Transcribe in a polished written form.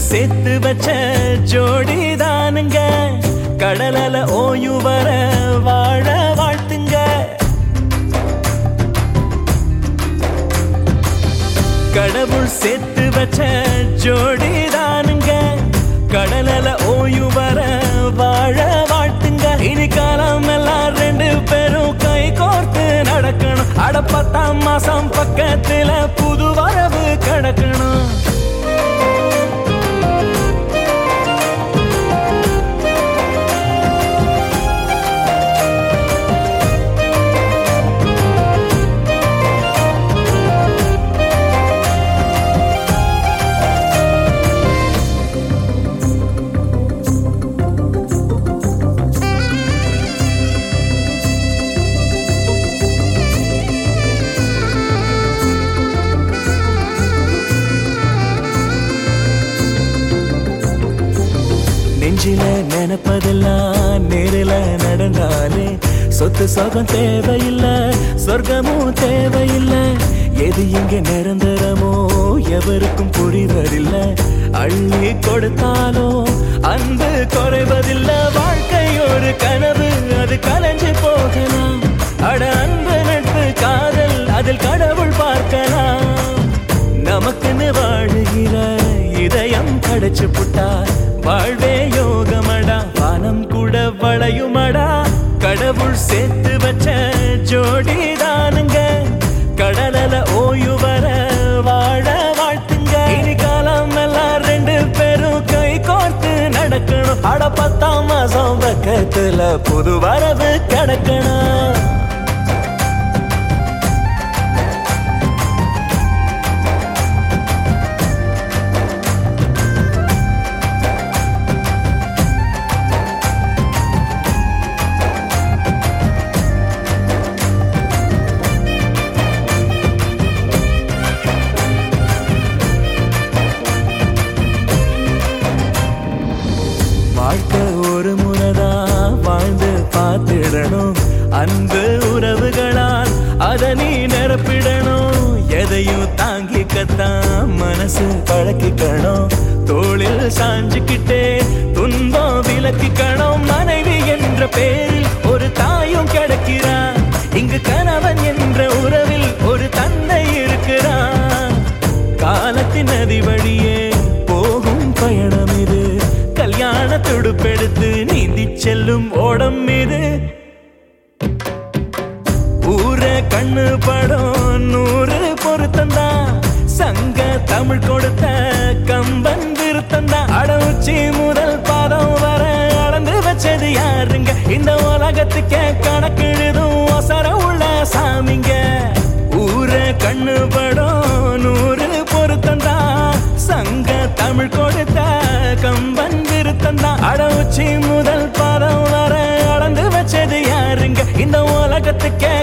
சேர்த்து வச்ச ஜோடிதானுங்க கடலல ஓய்வு வர வாழ வாழ்த்துங்க. கடவுள் சேர்த்து வச்ச ஜோடிதானுங்க கடலல ஓய்வு வர வாழ வாழ்த்துங்க. இனி காலம் எல்லாம் ரெண்டு பேரும் கை கோர்த்து நடக்கணும். அட 10ஆம் மாசம் பக்கத்துல புது வரவு கிடக்கணும். நெஞ்சில நினைப்பதெல்லாம் நேரில நடந்தாலே சொத்து சொகம் தேவையில்லை, சொர்க்கமும் தேவையில்லை. எது இங்க நிரந்தரமோ எவருக்கும் புரிவதில்லை. அள்ளி கொடுத்தாலும் அன்பு குறைவதில்லை. வாழ்க்கை ஒரு கனவு, அது கலைஞ்சு போகலாம். அட அன்பு நட்பு காதல் அதில் கடவுள் பார்க்கலாம். நமக்குன்னு வாழுகிற இதயம் கிடைச்சு புட்டா வாழ்வே யோகமடா, வானம் கூட வளையுமடா. கடவுள் சேர்த்து வச்ச ஜோடிதானுங்க கடலல ஓய்வு வர வாழ வாழ்த்துங்க. இனி காலம் எல்லாம் ரெண்டு பேரும் கை கோர்த்து நடக்கணும். அட 10ஆம் மாசம் பக்கத்துல புது வரவு கிடக்கணும். வாழ்க்கை ஒரு முறைதான் வாழ்ந்து பார்த்திடணும். அன்பு உறவுகளால் அதை நீ நிரப்பிடணும். எதையும் தாங்கிக்கத்தான் மனசு பழக்கிக்கணும். தோளில் சாஞ்சுக்கிட்டே துன்பம் விலக்கிக்கணும். மனைவி என்ற பேரில் ஒரு தாயும் கிடைக்கிறான். இங்கு கணவன் என்ற உறவில் ஒரு தந்தை இருக்கிறான். காலத்தின் நதி வழியே போகும் பயணம் இது. கல்யாண துடுப்பெடுத்து நீந்தி செல்லும் ஓடம் மீது. ஊர கண்ணு படம் 100 பொருத்தந்தா. சங்க தமிழ் கொடுத்த கம்பன் விருத்தந்தா. அடவுச்சி முதல் பாதம் வர அளந்து வச்சது யாருங்க? இந்த உலகத்துக்கே கணக்கெழுதும் அவசர உள்ள சாமிங்க. ஊர கண்ணு படம் 100 பொருத்தந்தா. சங்க தமிழ் கொடுத்த கம்பன் விருத்தந்தா. அடவுச்சி முதல் பாதம் வர அளந்து வச்சது யாருங்க? இந்த உலகத்துக்கே